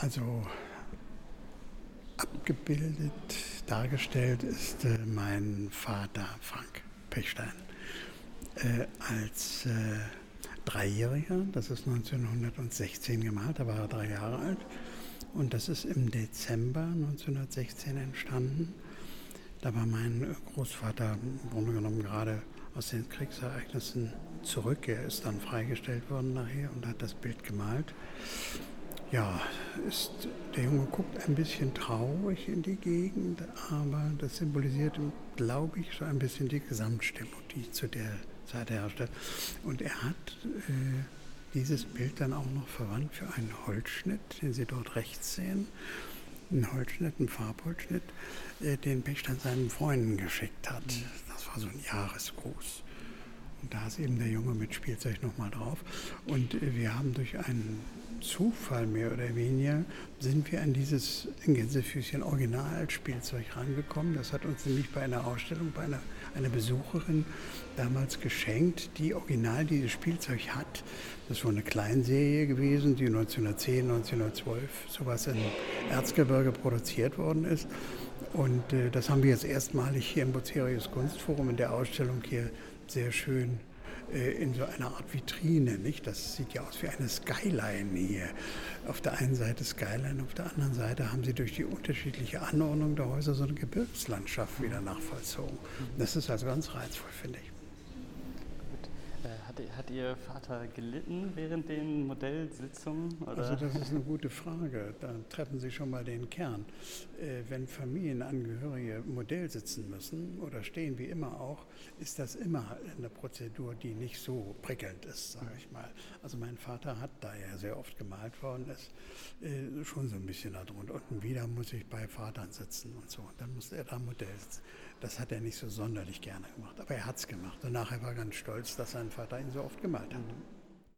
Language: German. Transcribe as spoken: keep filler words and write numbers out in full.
Also abgebildet, dargestellt ist äh, mein Vater Frank Pechstein äh, als äh, Dreijähriger. Das ist neunzehnhundertsechzehn gemalt, da war er drei Jahre alt. Und das ist im Dezember neunzehnhundertsechzehn entstanden. Da war mein Großvater im Grunde genommen gerade aus den Kriegsereignissen zurück. Er ist dann freigestellt worden nachher und hat das Bild gemalt. Ja, ist, der Junge guckt ein bisschen traurig in die Gegend, aber das symbolisiert, glaube ich, so ein bisschen die Gesamtstimmung, die zu der Zeit herrschte. Und er hat äh, dieses Bild dann auch noch verwandt für einen Holzschnitt, den Sie dort rechts sehen. Ein Holzschnitt, ein Farbholzschnitt, äh, den Pechstein seinen Freunden geschickt hat. Das war so ein Jahresgruß. Und da ist eben der Junge mit Spielzeug nochmal drauf. Und äh, wir haben durch einen Zufall mehr oder weniger, sind wir an dieses Gänsefüßchen Originalspielzeug rangekommen. Das hat uns nämlich bei einer Ausstellung, bei einer, einer Besucherin damals geschenkt, die original dieses Spielzeug hat. Das war eine Kleinserie gewesen, die neunzehnhundertzehn, neunzehnhundertzwölf sowas in Erzgebirge produziert worden ist. Und äh, das haben wir jetzt erstmalig hier im Bucerius Kunstforum in der Ausstellung hier sehr schön in so einer Art Vitrine, nicht? Das sieht ja aus wie eine Skyline hier. Auf der einen Seite Skyline, auf der anderen Seite haben sie durch die unterschiedliche Anordnung der Häuser so eine Gebirgslandschaft wieder nachvollzogen. Das ist also ganz reizvoll, finde ich. Hat, hat Ihr Vater gelitten während den Modellsitzungen? Oder? Also das ist eine gute Frage. Da treffen Sie schon mal den Kern. Äh, wenn Familienangehörige Modell sitzen müssen oder stehen wie immer auch, ist das immer eine Prozedur, die nicht so prickelnd ist, sage ich mal. Also mein Vater hat, da er sehr oft gemalt worden ist, äh, schon so ein bisschen darunter. Und wieder muss ich bei Vatern sitzen und so. Und dann musste er da Modell sitzen. Das hat er nicht so sonderlich gerne gemacht, aber er hat es gemacht. Und nachher war er ganz stolz, dass sein Vater ihn so oft gemalt hat.